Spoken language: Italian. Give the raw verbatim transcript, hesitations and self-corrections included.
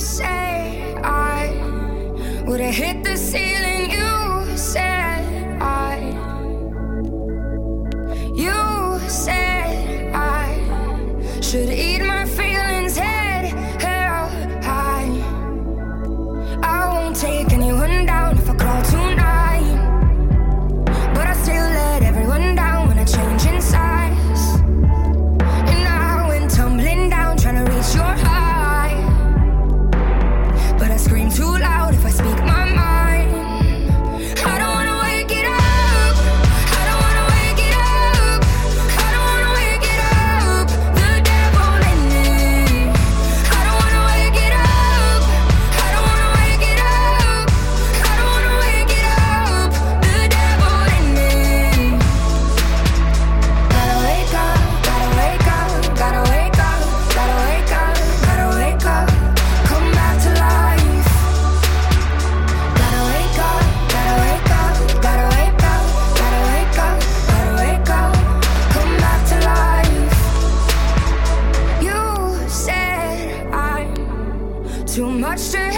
said I would've hit the ceiling. You said I, you said I should eat my feelings head held high. I won't take anyone down if I crawl tonight, but I still let everyone down when I change in size. And I went tumbling down trying to reach your high, but I scream too loud if I speak my mind. I don't wanna wake it up, I don't wanna wake it up, I don't wanna wake it up, the devil in me. I don't wanna wake it up, I don't wanna wake it up, I don't wanna wake it up, the devil in me. Gotta wake up, gotta wake up, gotta wake up, gotta wake up, gotta wake up, come back to life. Gotta wake up, gotta wake up, gotta wake up, gotta wake up, gotta wake up, come back to life. You said I'm too much to